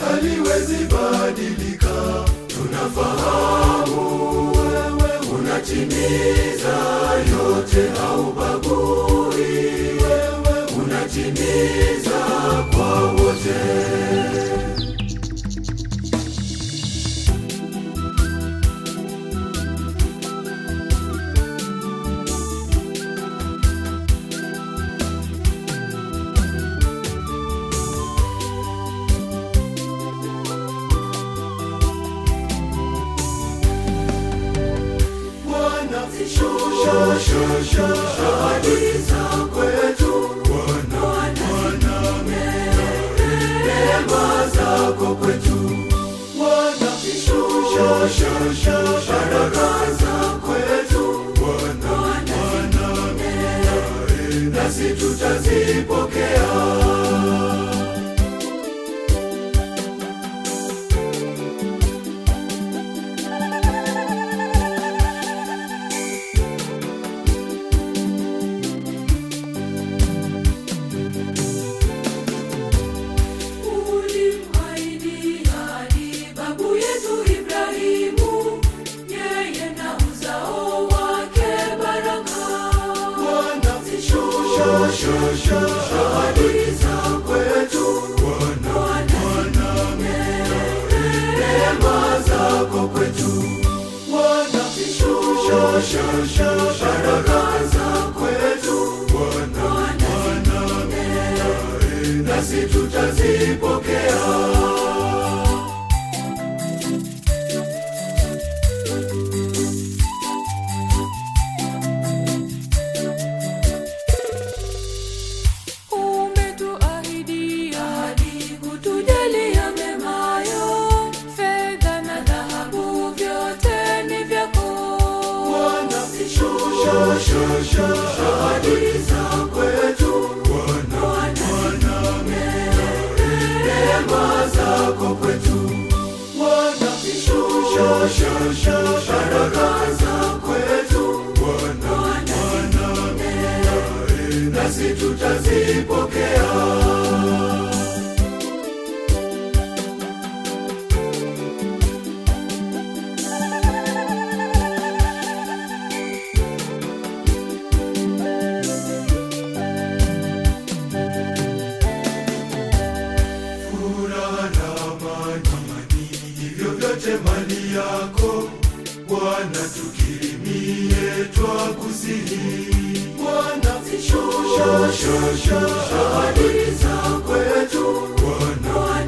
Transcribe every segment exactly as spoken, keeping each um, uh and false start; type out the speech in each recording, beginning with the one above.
haliwezi badilika. Tunafahamu wewe unatimiza yote, haubagui. Wewe unatimiza kwa wote. Shusha ahadi za kwetu Bwana, neema zako kwetu Bwana. Shusha baraka za kwetu Bwana, nasi tutazipokea. Shusha ahadi za kwetu Bwana, neema zako kwetu Bwana. Shusha baraka za kwetu Bwana, nasi tutazipokea. Shusha ahadi za kwetu Bwana, neema zako kwetu Bwana. Shusha baraka za kwetu Bwana, nasi tutazipokea. Mali yako Bwana, tukirimie twakusihi Bwana. Shusha ahadi za kwetu Bwana,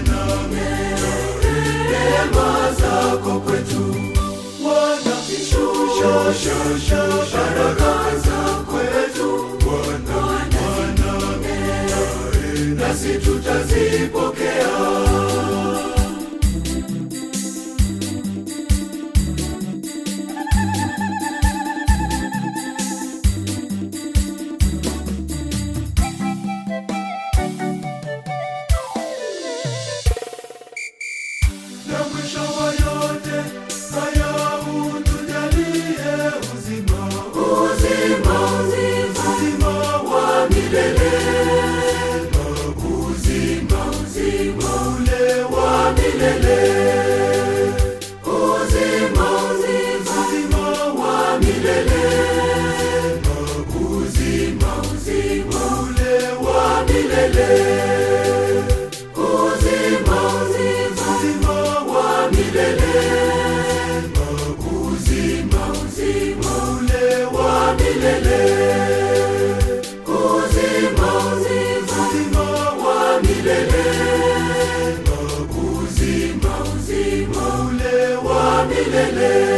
neema zako kwetu Bwana. Shusha baraka za kwetu Bwana, nasi tutazipokea. Milele.